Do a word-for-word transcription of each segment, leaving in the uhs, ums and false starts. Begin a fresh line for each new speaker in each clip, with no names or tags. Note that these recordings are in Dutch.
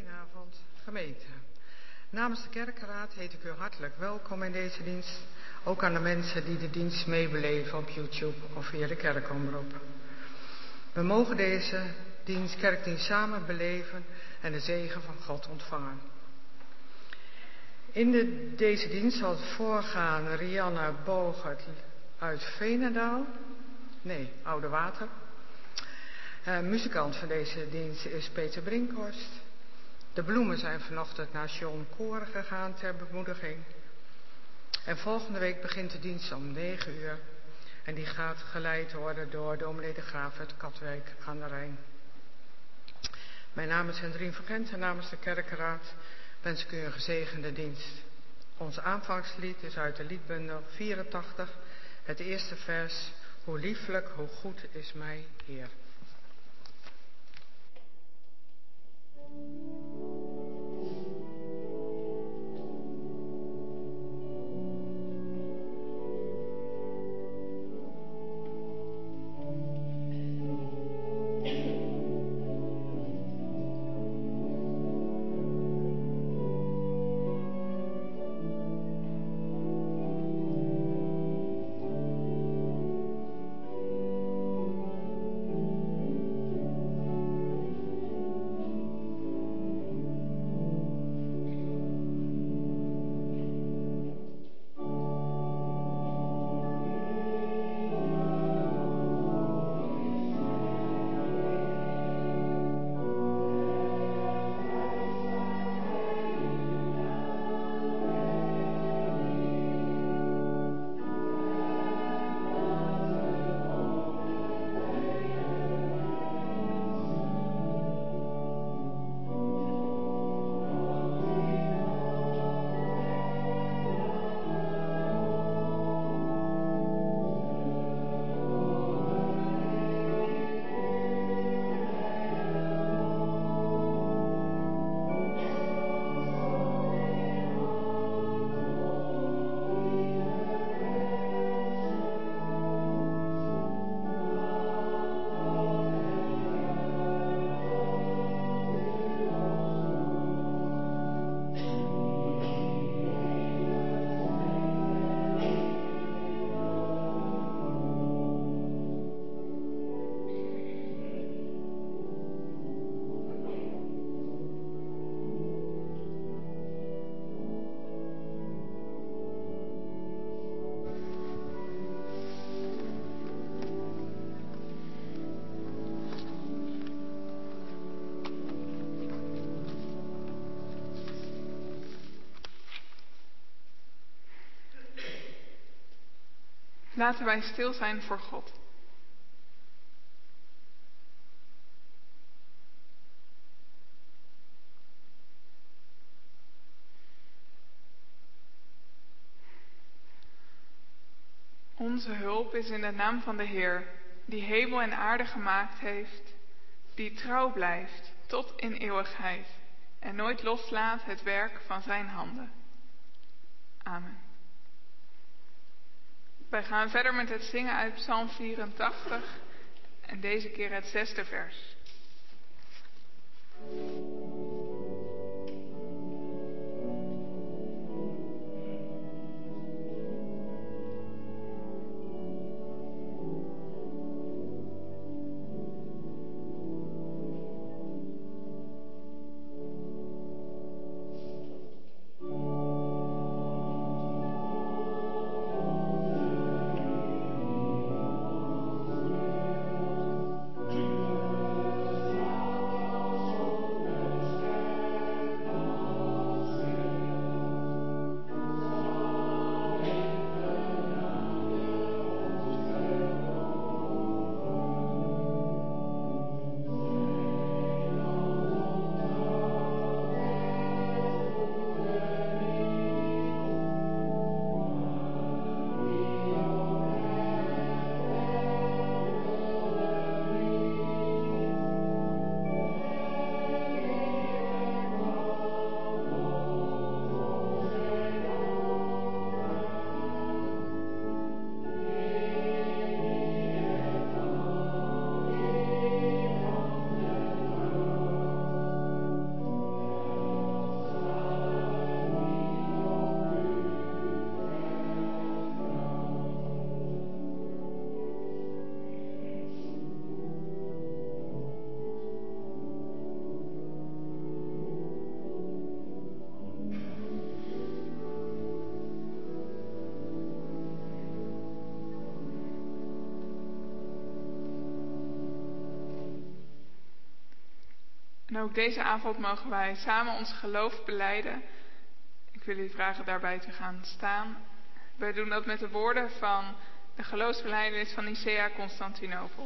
Goedenavond, gemeente. Namens de kerkenraad heet ik u hartelijk welkom in deze dienst. Ook aan de mensen die de dienst meebeleven op YouTube of via de kerkomroep. We mogen deze dienst, kerkdienst samen beleven en de zegen van God ontvangen. In de, deze dienst zal het voorgaan Rianne Bogert uit Veenendaal. Nee, Oude Water. Uh, muzikant van deze dienst is Peter Brinkhorst. De bloemen zijn vanochtend naar John Koren gegaan ter bemoediging. En volgende week begint de dienst om negen uur. En die gaat geleid worden door dominee de Graaf uit Katwijk aan de Rijn. Mijn naam is Hendrien Vergent en namens de kerkenraad wens ik u een gezegende dienst. Ons aanvangslied is uit de liedbundel vierentachtig, het eerste vers. Hoe lieflijk, hoe goed is mij, Heer.
Laten wij stil zijn voor God. Onze hulp is in de naam van de Heer, die hemel en aarde gemaakt heeft, die trouw blijft tot in eeuwigheid en nooit loslaat het werk van zijn handen. Amen. Wij gaan verder met het zingen uit Psalm vierentachtig en deze keer het zesde vers. En ook deze avond mogen wij samen ons geloof belijden. Ik wil u vragen daarbij te gaan staan. Wij doen dat met de woorden van de geloofsbelijdenis van Nicea Constantinopel.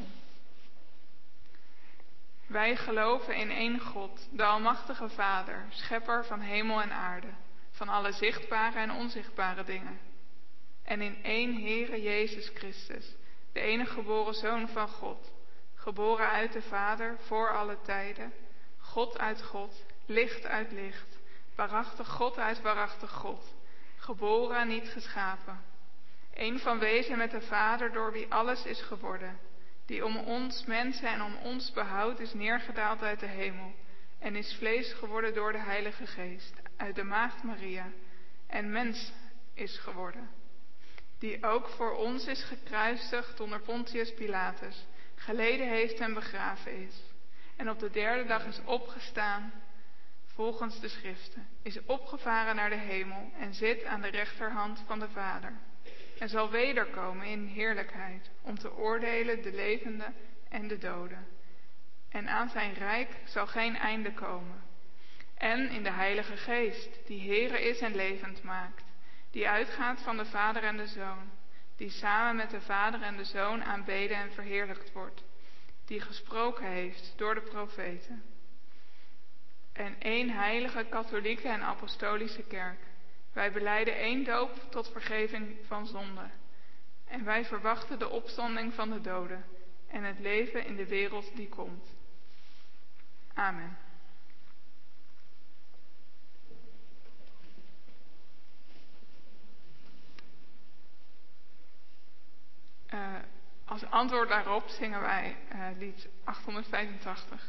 Wij geloven in één God, de Almachtige Vader, schepper van hemel en aarde, van alle zichtbare en onzichtbare dingen. En in één Heere Jezus Christus, de enige geboren Zoon van God, geboren uit de Vader voor alle tijden, God uit God, licht uit licht, waarachtig God uit waarachtig God, geboren en niet geschapen. Eén van wezen met de Vader, door wie alles is geworden, die om ons mensen en om ons behoud is neergedaald uit de hemel en is vlees geworden door de Heilige Geest, uit de maagd Maria, en mens is geworden. Die ook voor ons is gekruisigd onder Pontius Pilatus, geleden heeft en begraven is. En op de derde dag is opgestaan, volgens de schriften, is opgevaren naar de hemel en zit aan de rechterhand van de Vader. En zal wederkomen in heerlijkheid, om te oordelen de levenden en de doden. En aan zijn rijk zal geen einde komen. En in de Heilige Geest, die Heere is en levend maakt, die uitgaat van de Vader en de Zoon, die samen met de Vader en de Zoon aanbeden en verheerlijkt wordt, die gesproken heeft door de profeten. En één heilige, katholieke en apostolische kerk. Wij belijden één doop tot vergeving van zonde. En wij verwachten de opstanding van de doden en het leven in de wereld die komt. Amen. Uh, als antwoord daarop zingen wij uh, lied achthonderdvijfentachtig.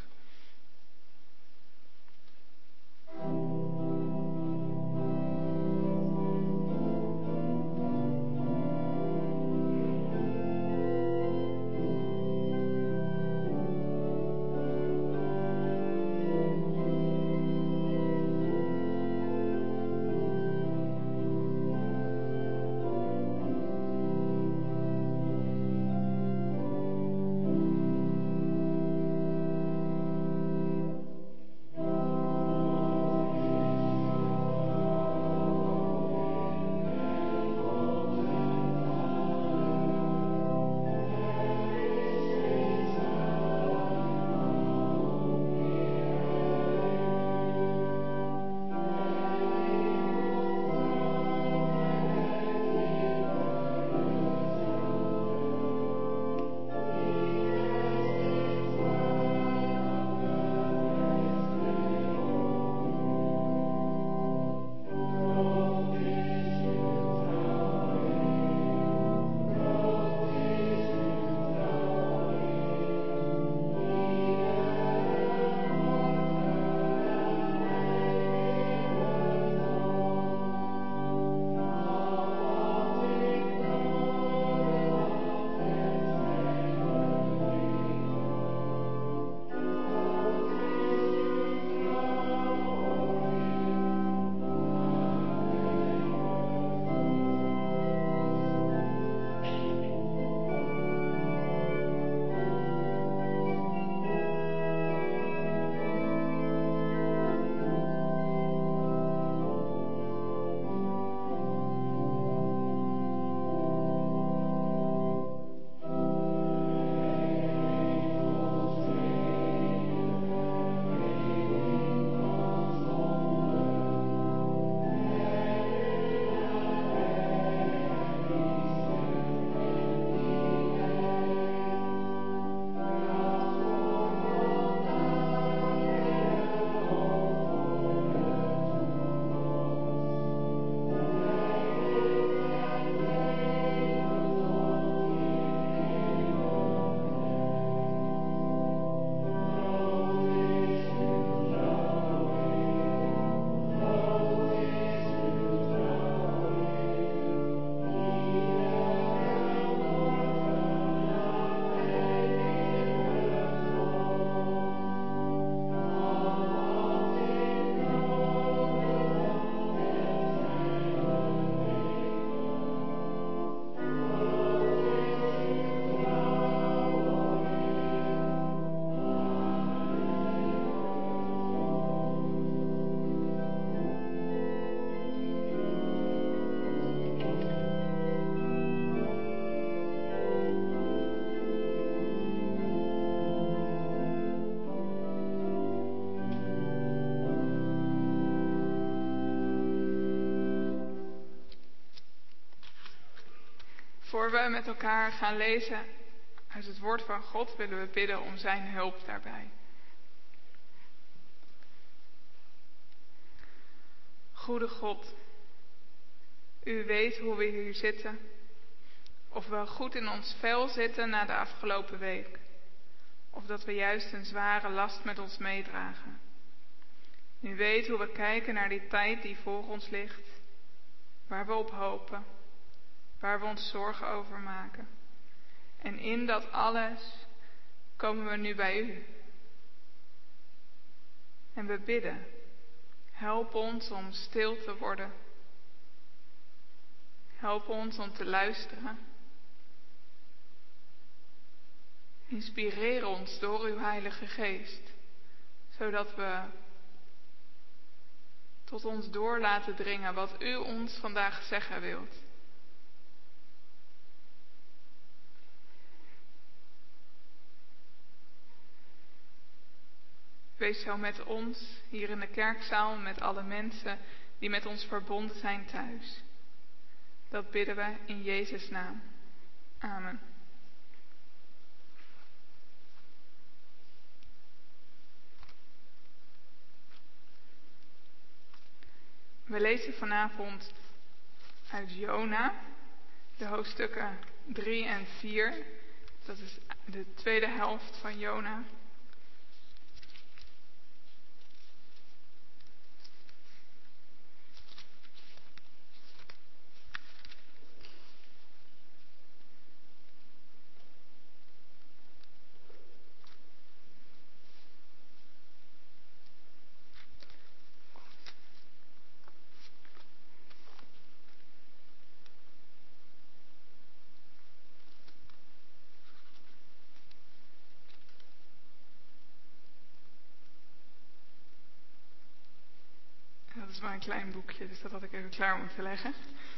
Voor we met elkaar gaan lezen uit het woord van God, willen we bidden om zijn hulp daarbij. Goede God, u weet hoe we hier zitten, of we goed in ons vel zitten na de afgelopen week, of dat we juist een zware last met ons meedragen. U weet hoe we kijken naar die tijd die voor ons ligt, waar we op hopen, waar we ons zorgen over maken. En in dat alles komen we nu bij u. En we bidden, help ons om stil te worden. Help ons om te luisteren. Inspireer ons door uw Heilige Geest, zodat we tot ons door laten dringen wat u ons vandaag zeggen wilt. Wees zo met ons hier in de kerkzaal, met alle mensen die met ons verbonden zijn thuis. Dat bidden we in Jezus' naam. Amen. We lezen vanavond uit Jona, de hoofdstukken drie en vier. Dat is de tweede helft van Jona. Dat is maar een klein boekje, dus dat had ik even klaar moeten leggen.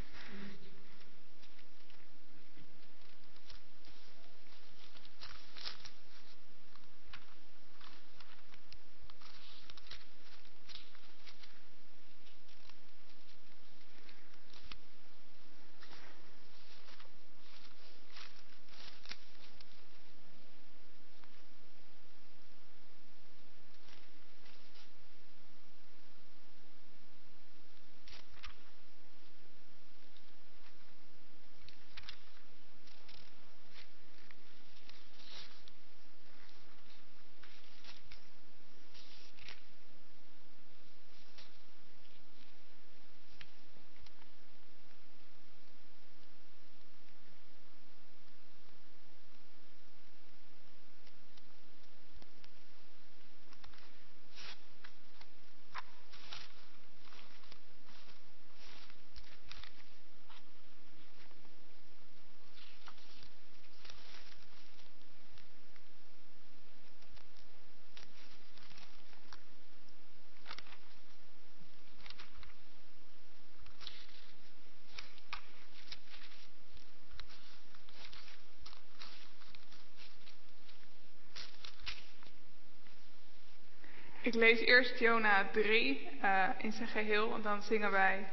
Ik lees eerst Jona drie uh, in zijn geheel en dan zingen wij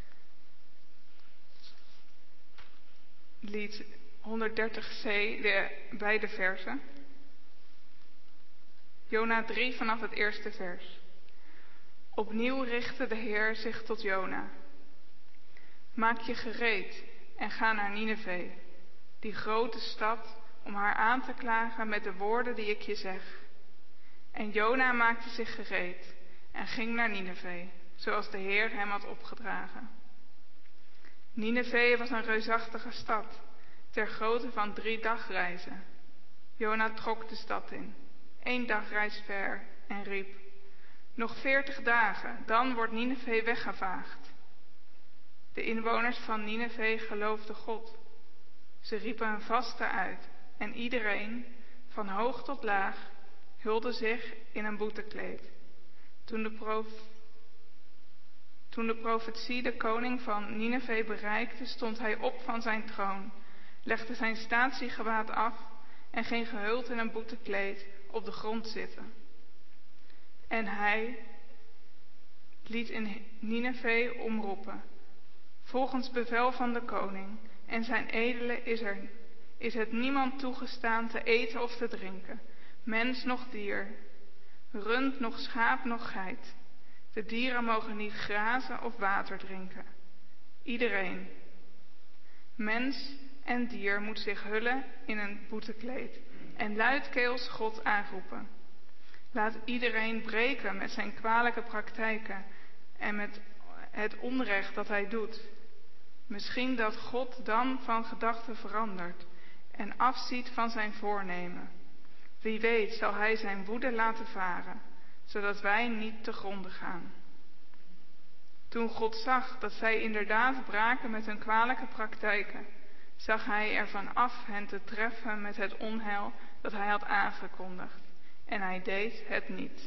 lied honderddertig c, de beide versen. Jona drie vanaf het eerste vers. Opnieuw richtte de Heer zich tot Jona. Maak je gereed en ga naar Nineve, die grote stad, om haar aan te klagen met de woorden die ik je zeg. En Jona maakte zich gereed en ging naar Nineve, zoals de Heer hem had opgedragen. Nineve was een reusachtige stad, ter grootte van drie dagreizen. Jona trok de stad in, één dagreis ver, en riep: nog veertig dagen, dan wordt Nineve weggevaagd. De inwoners van Nineve geloofden God. Ze riepen een vaste uit en iedereen, van hoog tot laag, hulde zich in een boetekleed. Toen de, prof... Toen de profetie de koning van Nineve bereikte, stond hij op van zijn troon, legde zijn statiegewaad af en ging gehuld in een boetekleed op de grond zitten. En hij liet in Nineve omroepen, volgens bevel van de koning, en zijn edelen is, er, is het niemand toegestaan te eten of te drinken, mens noch dier, rund noch schaap noch geit. De dieren mogen niet grazen of water drinken. Iedereen, mens en dier, moet zich hullen in een boetekleed en luidkeels God aanroepen. Laat iedereen breken met zijn kwalijke praktijken en met het onrecht dat hij doet. Misschien dat God dan van gedachten verandert en afziet van zijn voornemen. Wie weet zal hij zijn woede laten varen, zodat wij niet te gronde gaan. Toen God zag dat zij inderdaad braken met hun kwalijke praktijken, zag hij ervan af hen te treffen met het onheil dat hij had aangekondigd. En hij deed het niet.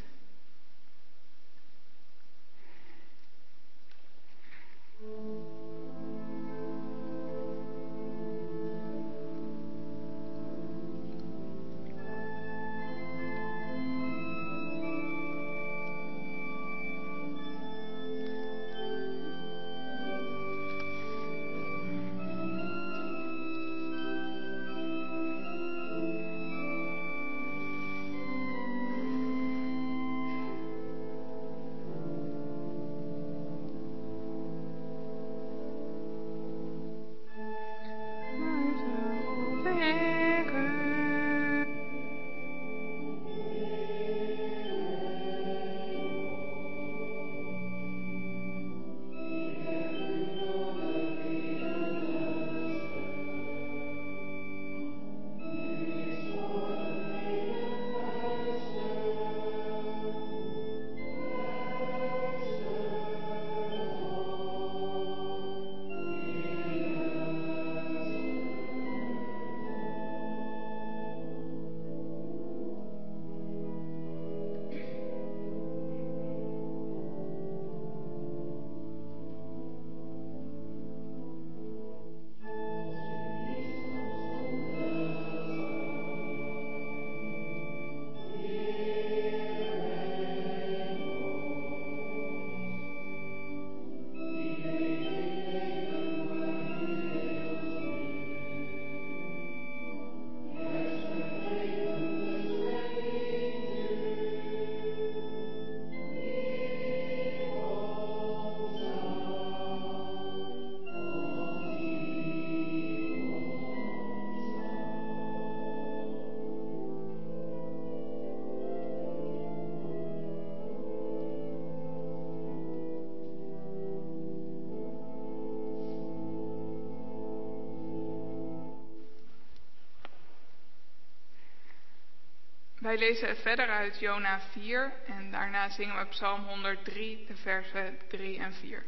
Wij lezen verder uit Jona vier en daarna zingen we Psalm honderddrie, de versen drie en vier.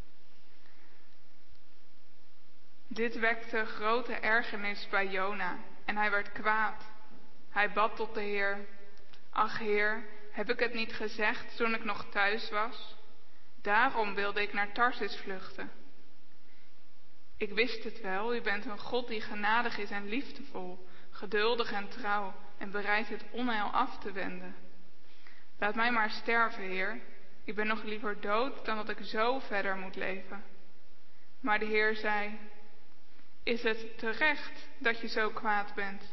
Dit wekte grote ergernis bij Jona en hij werd kwaad. Hij bad tot de Heer: Ach Heer, heb ik het niet gezegd toen ik nog thuis was? Daarom wilde ik naar Tarsis vluchten. Ik wist het wel, u bent een God die genadig is en liefdevol, geduldig en trouw en bereid het onheil af te wenden. Laat mij maar sterven, Heer. Ik ben nog liever dood dan dat ik zo verder moet leven. Maar de Heer zei: Is het terecht dat je zo kwaad bent?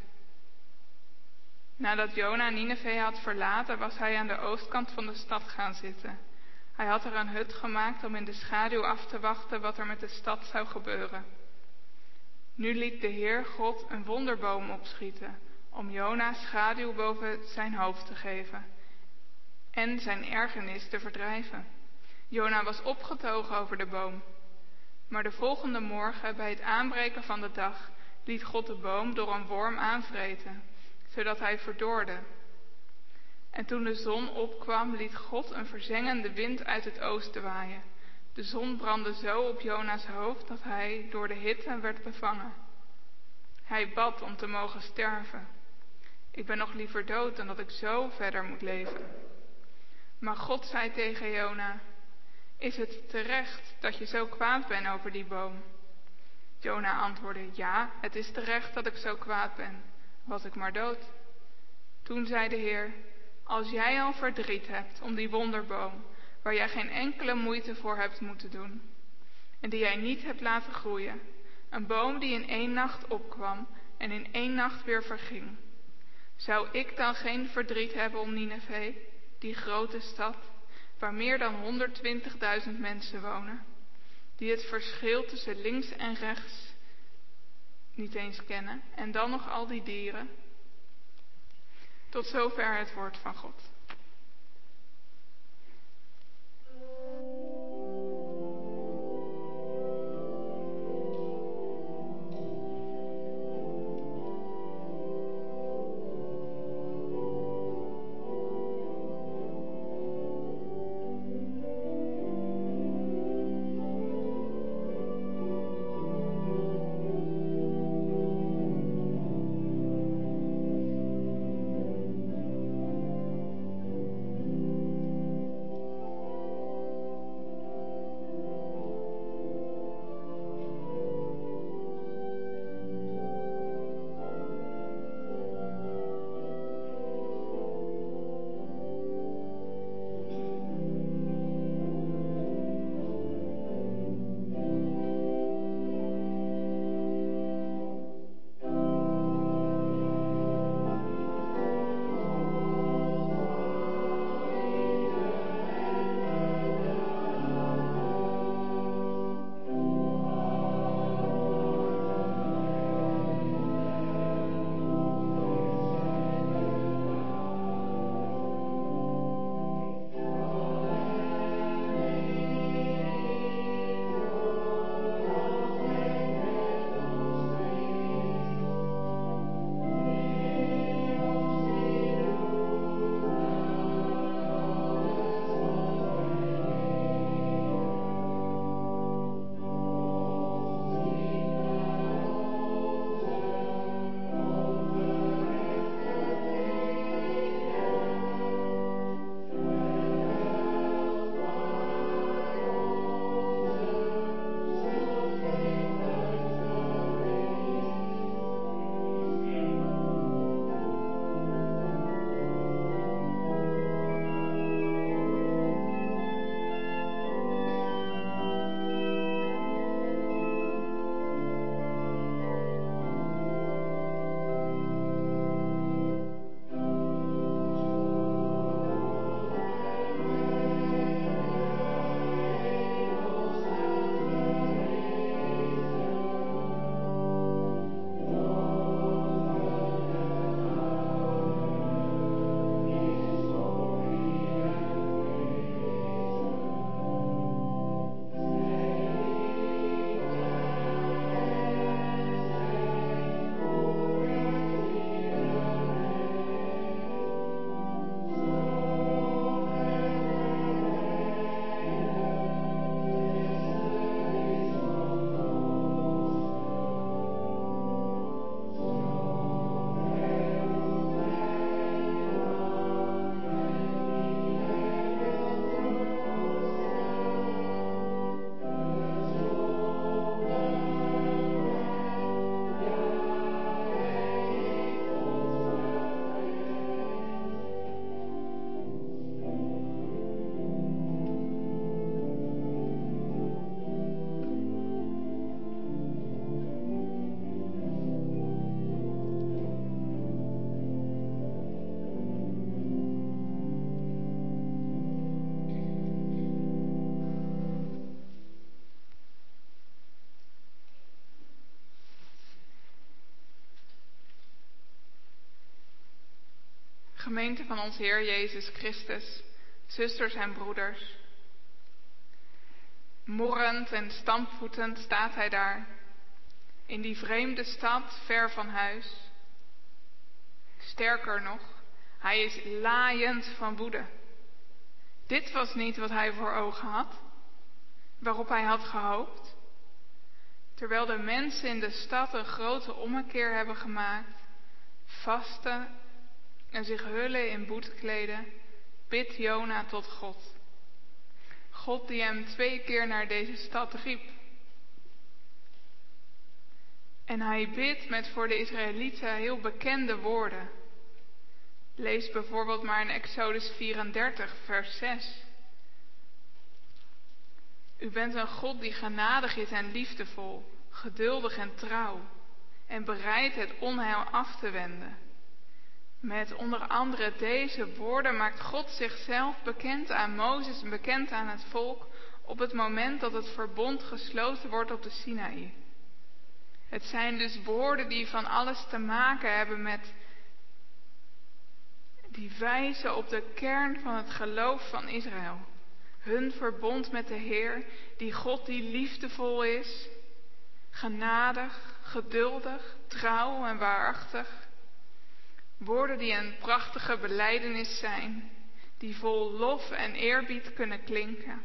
Nadat Jona Nineve had verlaten, was hij aan de oostkant van de stad gaan zitten. Hij had er een hut gemaakt om in de schaduw af te wachten wat er met de stad zou gebeuren. Nu liet de Heer God een wonderboom opschieten, om Jona schaduw boven zijn hoofd te geven en zijn ergernis te verdrijven. Jona was opgetogen over de boom. Maar de volgende morgen, bij het aanbreken van de dag, liet God de boom door een worm aanvreten, zodat hij verdorde. En toen de zon opkwam, liet God een verzengende wind uit het oosten waaien. De zon brandde zo op Jona's hoofd dat hij door de hitte werd bevangen. Hij bad om te mogen sterven. Ik ben nog liever dood dan dat ik zo verder moet leven. Maar God zei tegen Jona: Is het terecht dat je zo kwaad bent over die boom? Jona antwoordde: Ja, het is terecht dat ik zo kwaad ben. Was ik maar dood. Toen zei de Heer: Als jij al verdriet hebt om die wonderboom, waar jij geen enkele moeite voor hebt moeten doen, en die jij niet hebt laten groeien, Een boom die in één nacht opkwam en in één nacht weer verging. Zou ik dan geen verdriet hebben om Nineve, die grote stad, waar meer dan honderdtwintigduizend mensen wonen, die het verschil tussen links en rechts niet eens kennen, en dan nog al die dieren? Tot zover het woord van God. Gemeente van onze Heer Jezus Christus, zusters en broeders. Morrend en stampvoetend staat hij daar, in die vreemde stad ver van huis. Sterker nog, hij is laaiend van woede. Dit was niet wat hij voor ogen had, waarop hij had gehoopt. Terwijl de mensen in de stad een grote ommekeer hebben gemaakt, vasten en zich hullen in boetkleden, bidt Jona tot God. God die hem twee keer naar deze stad riep. En hij bidt met voor de Israëlieten heel bekende woorden. Lees bijvoorbeeld maar in Exodus vierendertig, vers zes. U bent een God die genadig is en liefdevol, geduldig en trouw en bereid het onheil af te wenden. Met onder andere deze woorden maakt God zichzelf bekend aan Mozes en bekend aan het volk op het moment dat het verbond gesloten wordt op de Sinaï. Het zijn dus woorden die van alles te maken hebben met, die wijzen op de kern van het geloof van Israël. Hun verbond met de Heer, die God die liefdevol is, genadig, geduldig, trouw en waarachtig. Woorden die een prachtige belijdenis zijn, die vol lof en eerbied kunnen klinken.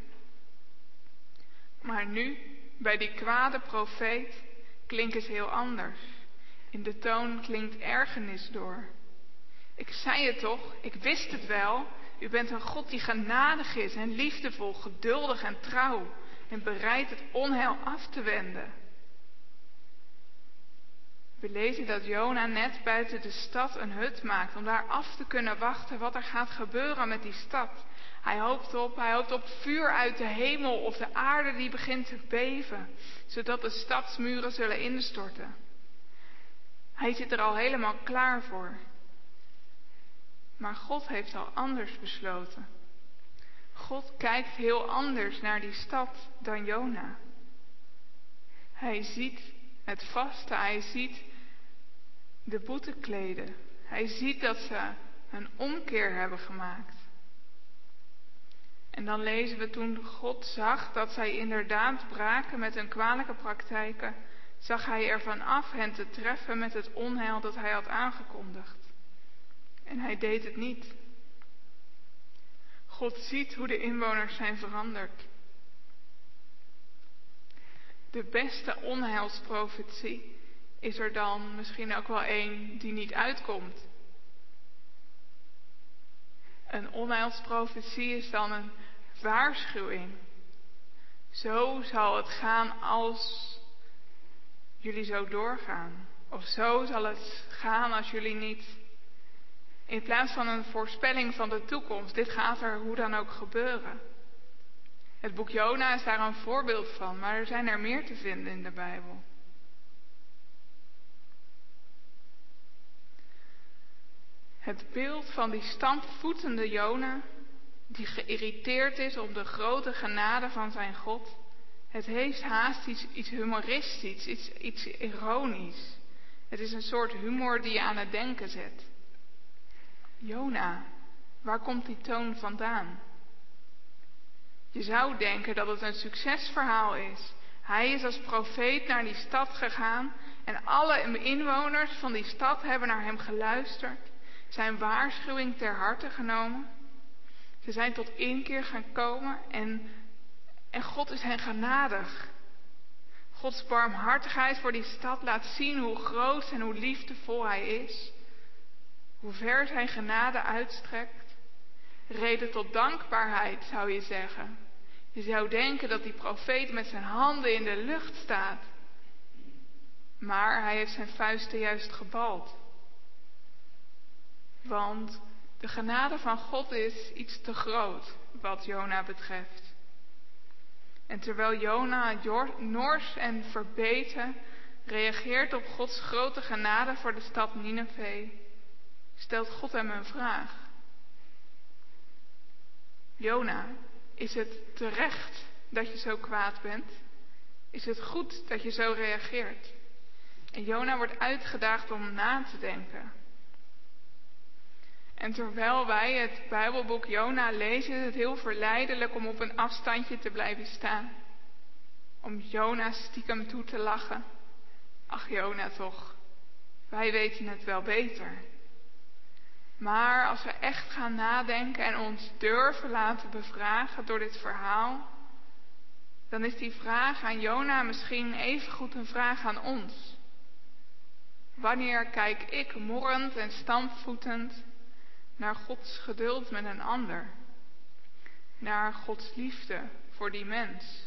Maar nu, bij die kwade profeet, klinken ze heel anders. In de toon klinkt ergernis door. Ik zei het toch, ik wist het wel. U bent een God die genadig is en liefdevol, geduldig en trouw en bereid het onheil af te wenden. We lezen dat Jona net buiten de stad een hut maakt om daar af te kunnen wachten wat er gaat gebeuren met die stad. Hij hoopt op, hij hoopt op vuur uit de hemel of de aarde die begint te beven, zodat de stadsmuren zullen instorten. Hij zit er al helemaal klaar voor. Maar God heeft al anders besloten. God kijkt heel anders naar die stad dan Jona. Hij ziet het vaste, hij ziet de boetekleden. Hij ziet dat ze een omkeer hebben gemaakt. En dan lezen we toen God zag dat zij inderdaad braken met hun kwalijke praktijken, zag hij ervan af hen te treffen met het onheil dat hij had aangekondigd. En hij deed het niet. God ziet hoe de inwoners zijn veranderd. De beste onheilsprofetie is er dan misschien ook wel één die niet uitkomt. Een onheilsprofetie is dan een waarschuwing. Zo zal het gaan als jullie zo doorgaan. Of zo zal het gaan als jullie niet. In plaats van een voorspelling van de toekomst. Dit gaat er hoe dan ook gebeuren. Het boek Jona is daar een voorbeeld van. Maar er zijn er meer te vinden in de Bijbel. Het beeld van die stampvoetende Jona, die geïrriteerd is om de grote genade van zijn God. Het heeft haast iets, iets humoristisch, iets, iets ironisch. Het is een soort humor die je aan het denken zet. Jona, waar komt die toon vandaan? Je zou denken dat het een succesverhaal is. Hij is als profeet naar die stad gegaan en alle inwoners van die stad hebben naar hem geluisterd, zijn waarschuwing ter harte genomen. Ze zijn tot inkeer gaan komen en, en God is hen genadig. Gods barmhartigheid voor die stad laat zien hoe groot en hoe liefdevol hij is. Hoe ver zijn genade uitstrekt. Reden tot dankbaarheid zou je zeggen. Je zou denken dat die profeet met zijn handen in de lucht staat. Maar hij heeft zijn vuisten juist gebald. Want de genade van God is iets te groot wat Jona betreft. En terwijl Jona nors en verbeten reageert op Gods grote genade voor de stad Nineve, stelt God hem een vraag. Jona, is het terecht dat je zo kwaad bent? Is het goed dat je zo reageert? En Jona wordt uitgedaagd om na te denken. En terwijl wij het Bijbelboek Jona lezen, is het heel verleidelijk om op een afstandje te blijven staan. Om Jona stiekem toe te lachen. Ach Jona toch, wij weten het wel beter. Maar als we echt gaan nadenken en ons durven laten bevragen door dit verhaal, dan is die vraag aan Jona misschien evengoed een vraag aan ons. Wanneer kijk ik morrend en stampvoetend naar Gods geduld met een ander? Naar Gods liefde voor die mens?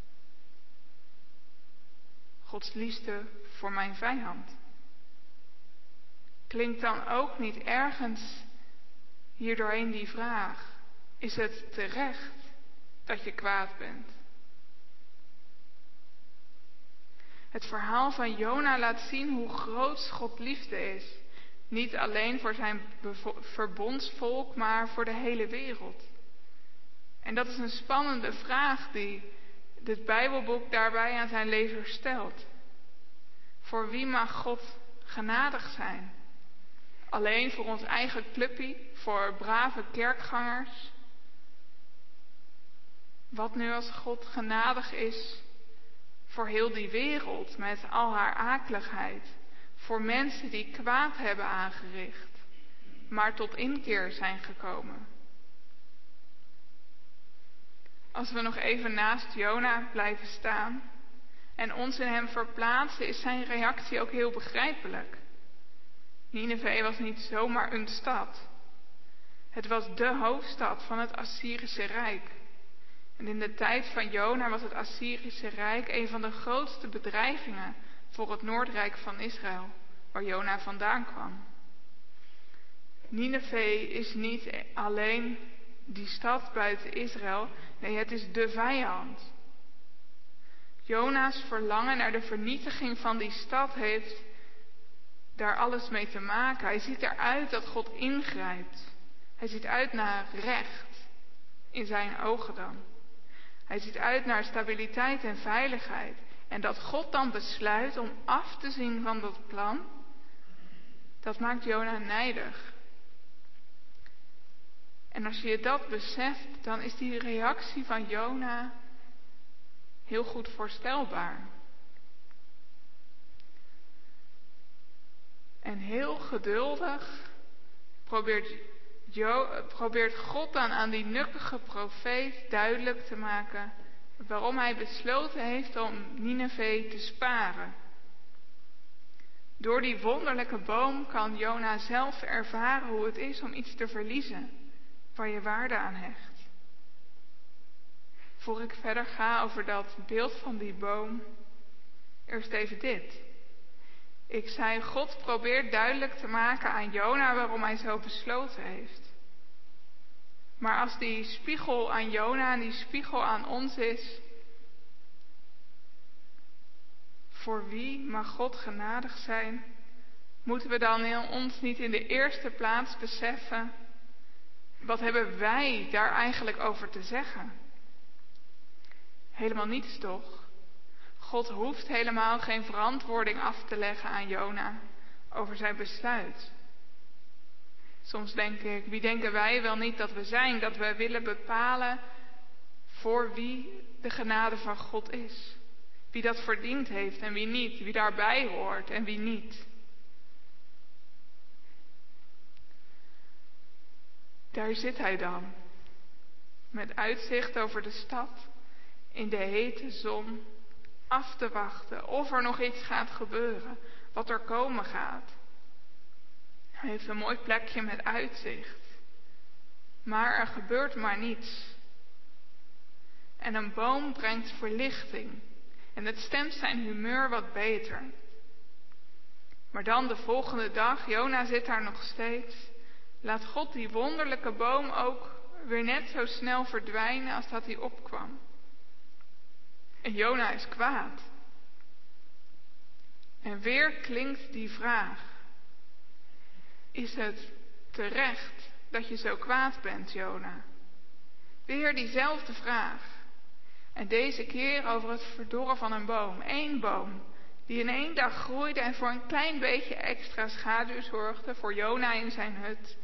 Gods liefde voor mijn vijand? Klinkt dan ook niet ergens hier doorheen die vraag: is het terecht dat je kwaad bent? Het verhaal van Jona laat zien hoe groot Gods liefde is. Niet alleen voor zijn bevo- verbondsvolk, maar voor de hele wereld. En dat is een spannende vraag die dit Bijbelboek daarbij aan zijn lezer stelt. Voor wie mag God genadig zijn? Alleen voor ons eigen clubje, voor brave kerkgangers? Wat nu als God genadig is voor heel die wereld met al haar akeligheid? Voor mensen die kwaad hebben aangericht, maar tot inkeer zijn gekomen. Als we nog even naast Jona blijven staan en ons in hem verplaatsen, is zijn reactie ook heel begrijpelijk. Nineve was niet zomaar een stad. Het was de hoofdstad van het Assyrische Rijk. En in de tijd van Jona was het Assyrische Rijk een van de grootste bedreigingen voor het Noordrijk van Israël, waar Jona vandaan kwam. Nineve is niet alleen die stad buiten Israël, nee, het is de vijand. Jona's verlangen naar de vernietiging van die stad heeft daar alles mee te maken. Hij ziet eruit dat God ingrijpt. Hij ziet uit naar recht, in zijn ogen dan. Hij ziet uit naar stabiliteit en veiligheid. En dat God dan besluit om af te zien van dat plan, dat maakt Jona nijdig. En als je dat beseft, dan is die reactie van Jona heel goed voorstelbaar. En heel geduldig probeert, jo, probeert God dan aan die nukkige profeet duidelijk te maken waarom hij besloten heeft om Nineve te sparen. Door die wonderlijke boom kan Jona zelf ervaren hoe het is om iets te verliezen waar je waarde aan hecht. Voor ik verder ga over dat beeld van die boom, eerst even dit. Ik zei, God probeert duidelijk te maken aan Jona waarom hij zo besloten heeft. Maar als die spiegel aan Jona en die spiegel aan ons is, voor wie mag God genadig zijn, moeten we dan in ons niet in de eerste plaats beseffen, wat hebben wij daar eigenlijk over te zeggen? Helemaal niets toch? God hoeft helemaal geen verantwoording af te leggen aan Jona over zijn besluit. Soms denk ik, wie denken wij wel niet dat we zijn, dat we willen bepalen voor wie de genade van God is. Wie dat verdiend heeft en wie niet, wie daarbij hoort en wie niet. Daar zit hij dan, met uitzicht over de stad, in de hete zon, af te wachten of er nog iets gaat gebeuren, wat er komen gaat. Hij heeft een mooi plekje met uitzicht, maar er gebeurt maar niets. En een boom brengt verlichting en het stemt zijn humeur wat beter. Maar dan de volgende dag, Jona zit daar nog steeds, laat God die wonderlijke boom ook weer net zo snel verdwijnen als dat hij opkwam. En Jona is kwaad. En weer klinkt die vraag. Is het terecht dat je zo kwaad bent, Jona? Weer diezelfde vraag. En deze keer over het verdorren van een boom. Eén boom die in één dag groeide en voor een klein beetje extra schaduw zorgde voor Jona in zijn hut.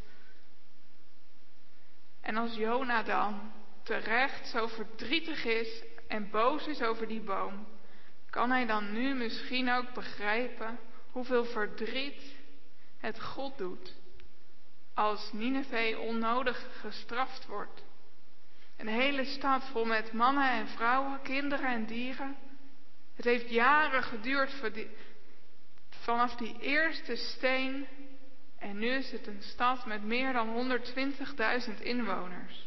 En als Jona dan terecht zo verdrietig is en boos is over die boom, kan hij dan nu misschien ook begrijpen hoeveel verdriet het God doet als Nineve onnodig gestraft wordt. Een hele stad vol met mannen en vrouwen, kinderen en dieren. Het heeft jaren geduurd vanaf die eerste steen en nu is het een stad met meer dan honderdtwintigduizend inwoners.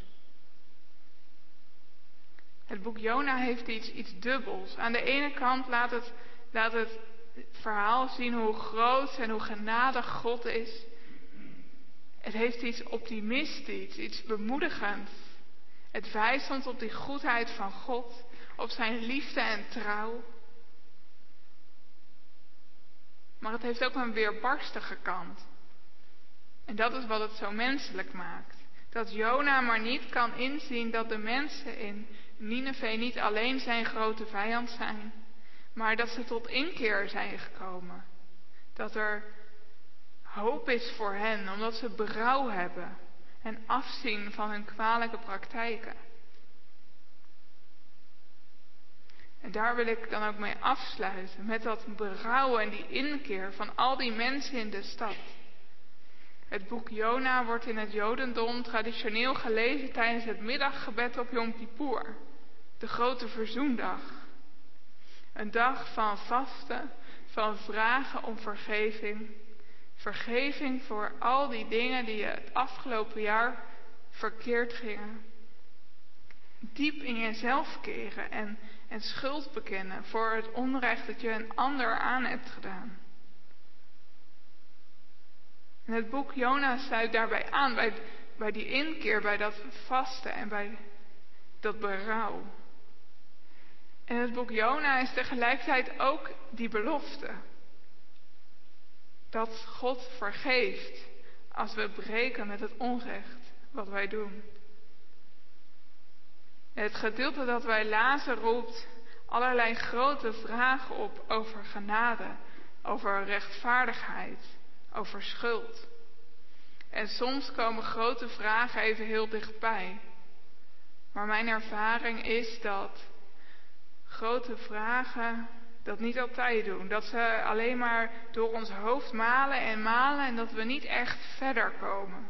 Het boek Jona heeft iets, iets dubbels. Aan de ene kant laat het, laat het verhaal zien hoe groot en hoe genadig God is. Het heeft iets optimistisch, iets bemoedigends. Het wijst ons op die goedheid van God, op zijn liefde en trouw. maar het heeft ook een weerbarstige kant. En dat is wat het zo menselijk maakt. Dat Jona maar niet kan inzien dat de mensen in Nineve niet alleen zijn grote vijand zijn, maar dat ze tot inkeer zijn gekomen. Dat er hoop is voor hen, omdat ze berouw hebben en afzien van hun kwalijke praktijken. En daar wil ik dan ook mee afsluiten, met dat berouw en die inkeer van al die mensen in de stad. Het boek Jona wordt in het Jodendom traditioneel gelezen tijdens het middaggebed op Yom Kippur, de grote verzoendag. Een dag van vasten, van vragen om vergeving. Vergeving voor al die dingen die het afgelopen jaar verkeerd gingen. Diep in jezelf keren en, en schuld bekennen voor het onrecht dat je een ander aan hebt gedaan. En het boek Jona sluit daarbij aan, bij, bij die inkeer, bij dat vasten en bij dat berouw. En het boek Jona is tegelijkertijd ook die belofte. Dat God vergeeft als we breken met het onrecht wat wij doen. En het gedeelte dat wij lazen roept allerlei grote vragen op over genade, over rechtvaardigheid, over schuld. En soms komen grote vragen even heel dichtbij. Maar mijn ervaring is dat grote vragen dat niet altijd doen. Dat ze alleen maar door ons hoofd malen en malen en dat we niet echt verder komen.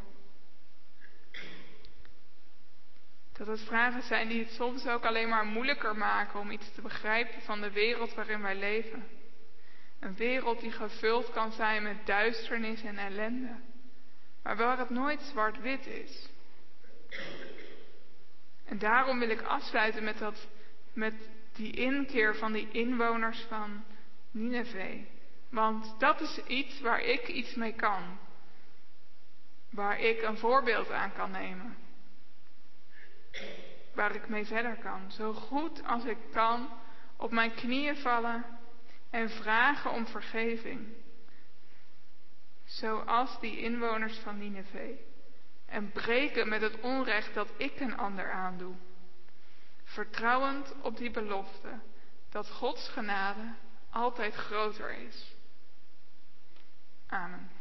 Dat het vragen zijn die het soms ook alleen maar moeilijker maken om iets te begrijpen van de wereld waarin wij leven. Een wereld die gevuld kan zijn met duisternis en ellende, maar waar het nooit zwart-wit is. En daarom wil ik afsluiten met, dat, met die inkeer van die inwoners van Nineve. Want dat is iets waar ik iets mee kan. Waar ik een voorbeeld aan kan nemen. Waar ik mee verder kan. Zo goed als ik kan op mijn knieën vallen en vragen om vergeving. Zoals die inwoners van Nineve. En breken met het onrecht dat ik een ander aandoe. Vertrouwend op die belofte dat Gods genade altijd groter is. Amen.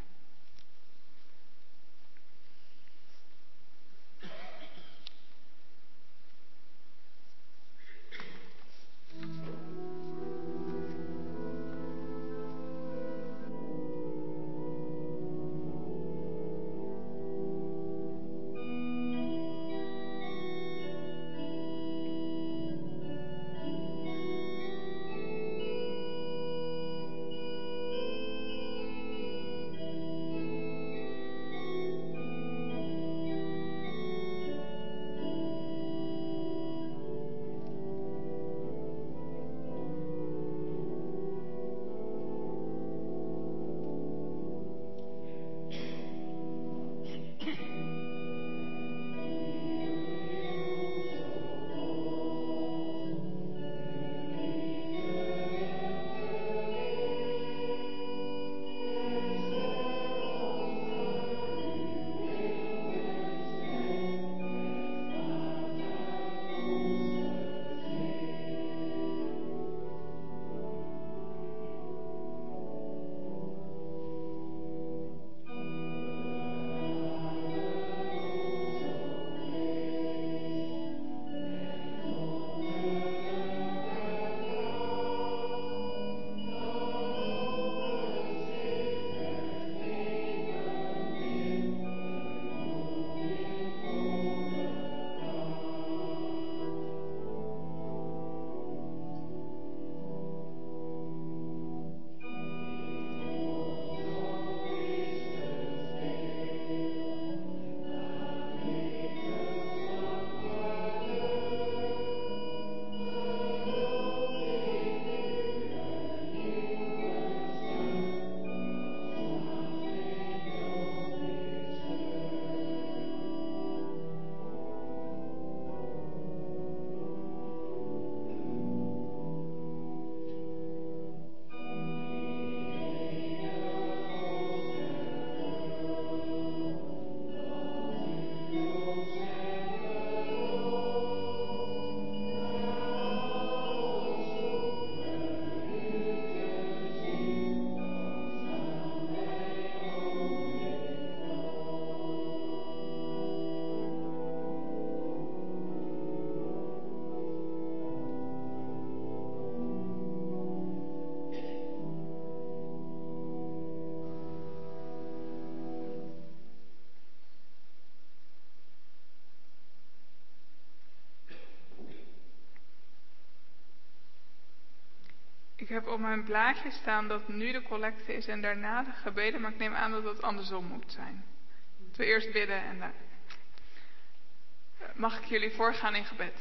Ik heb op mijn blaadje staan dat nu de collecte is en daarna de gebeden, maar ik neem aan dat het andersom moet zijn. Dat we eerst bidden en dan mag ik jullie voorgaan in gebed.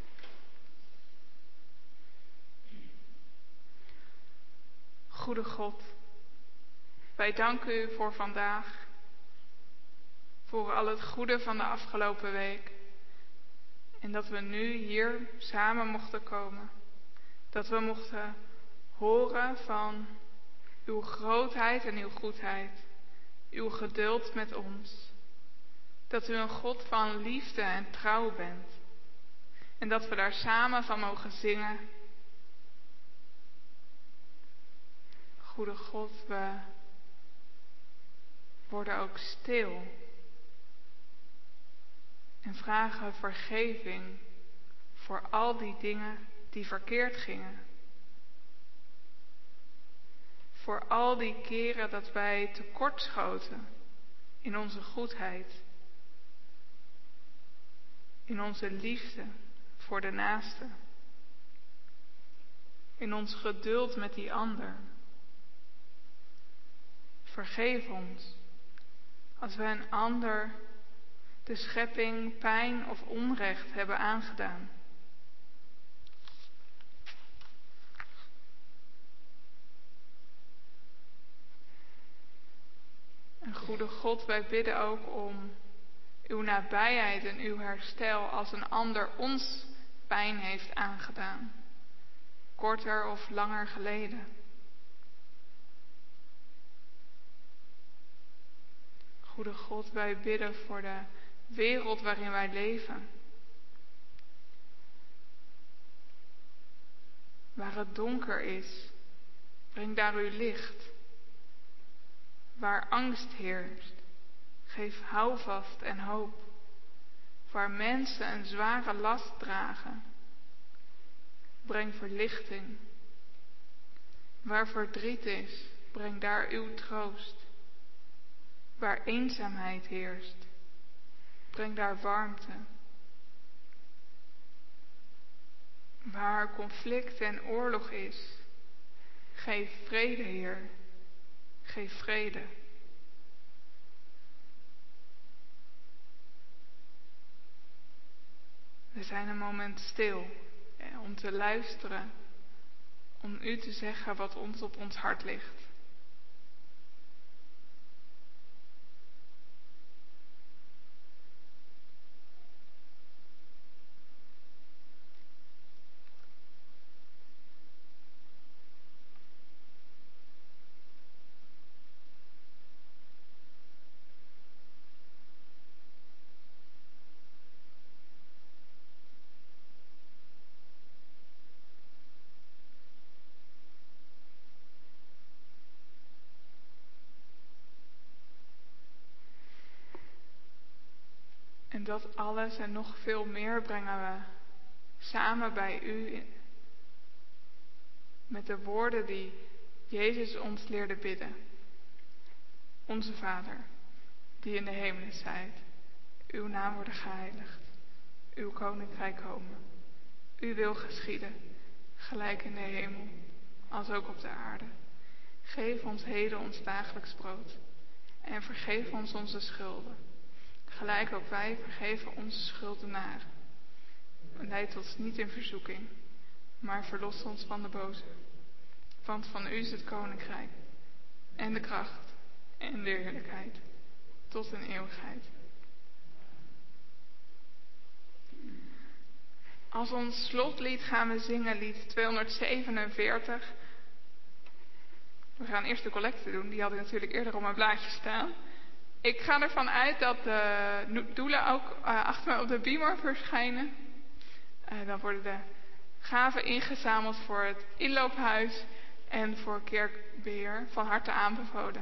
Goede God, wij danken u voor vandaag, voor al het goede van de afgelopen week en dat we nu hier samen mochten komen. Dat we mochten horen van uw grootheid en uw goedheid, uw geduld met ons. Dat u een God van liefde en trouw bent. En dat we daar samen van mogen zingen. Goede God, we worden ook stil. En vragen vergeving voor al die dingen die verkeerd gingen. Voor al die keren dat wij tekortschoten in onze goedheid. In onze liefde voor de naaste. In ons geduld met die ander. Vergeef ons als wij een ander de schepping pijn of onrecht hebben aangedaan. En goede God, wij bidden ook om uw nabijheid en uw herstel als een ander ons pijn heeft aangedaan. Korter of langer geleden. Goede God, wij bidden voor de wereld waarin wij leven. Waar het donker is, breng daar uw licht. Waar angst heerst, geef houvast en hoop. Waar mensen een zware last dragen, breng verlichting. Waar verdriet is, breng daar uw troost. Waar eenzaamheid heerst, breng daar warmte. Waar conflict en oorlog is, geef vrede, Heer. Geef vrede. We zijn een moment stil om te luisteren, om u te zeggen wat ons op ons hart ligt. En dat alles en nog veel meer brengen we samen bij u met de woorden die Jezus ons leerde bidden. Onze Vader, die in de hemelen zijt, uw naam worden geheiligd, uw koninkrijk komen. Uw wil geschieden, gelijk in de hemel, als ook op de aarde. Geef ons heden ons dagelijks brood en vergeef ons onze schulden. Gelijk ook wij vergeven onze schuldenaren. En leid ons niet in verzoeking, maar verlos ons van de boze. Want van u is het koninkrijk en de kracht en de heerlijkheid tot in eeuwigheid. Als ons slotlied gaan we zingen lied tweehonderdzevenenveertig. We gaan eerst de collecte doen, die had ik natuurlijk eerder op mijn blaadje staan. Ik ga ervan uit dat de doelen ook uh, achter me op de beamer verschijnen. Uh, dan worden de gaven ingezameld voor het inloophuis en voor kerkbeheer. Van harte aanbevolen.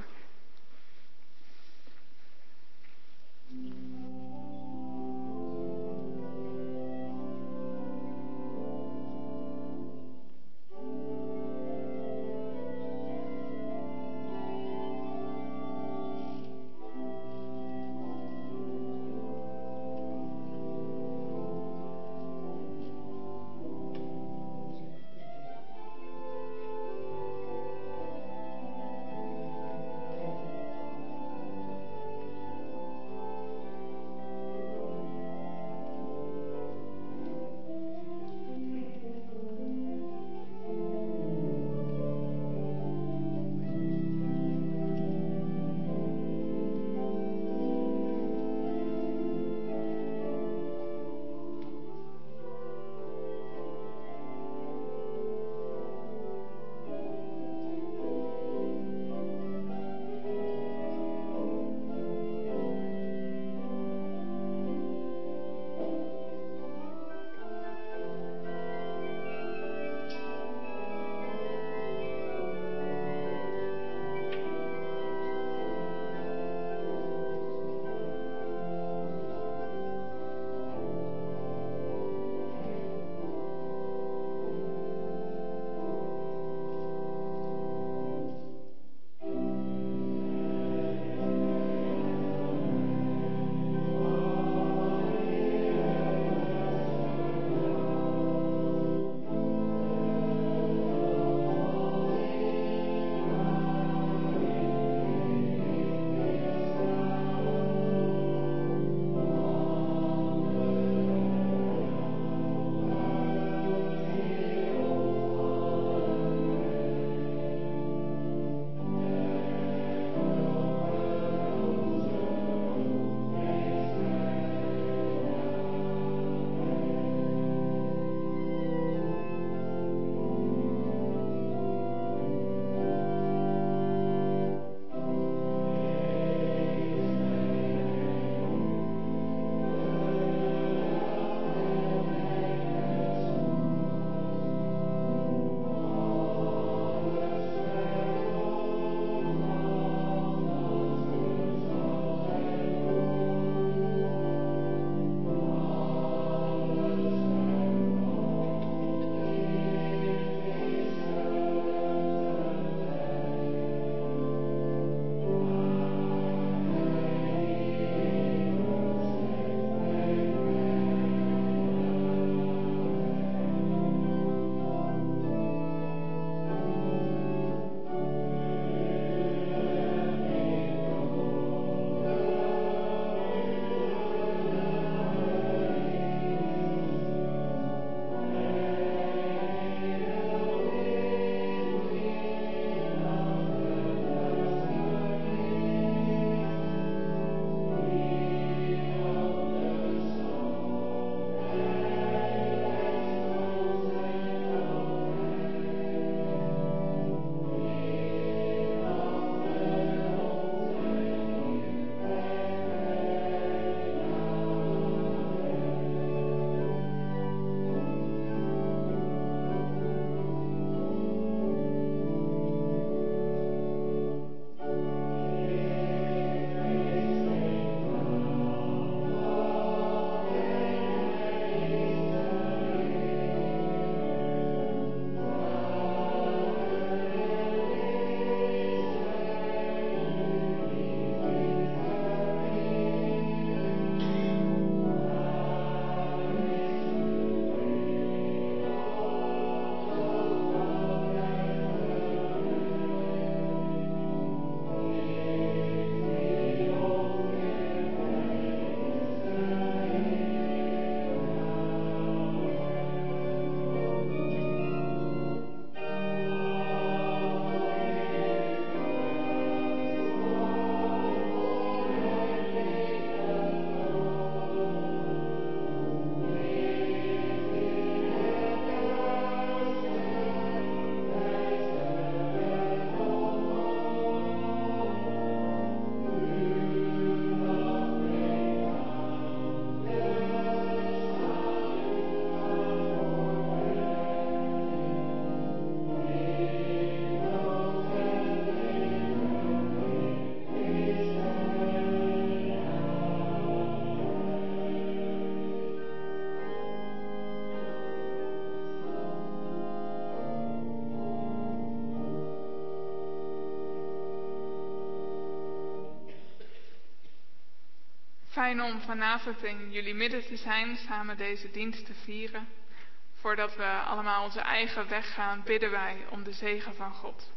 Fijn om vanavond in jullie midden te zijn, samen deze dienst te vieren. Voordat we allemaal onze eigen weg gaan, bidden wij om de zegen van God.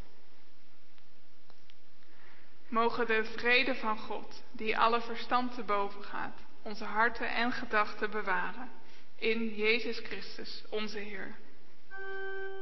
Mogen de vrede van God, die alle verstand te boven gaat, onze harten en gedachten bewaren. In Jezus Christus, onze Heer.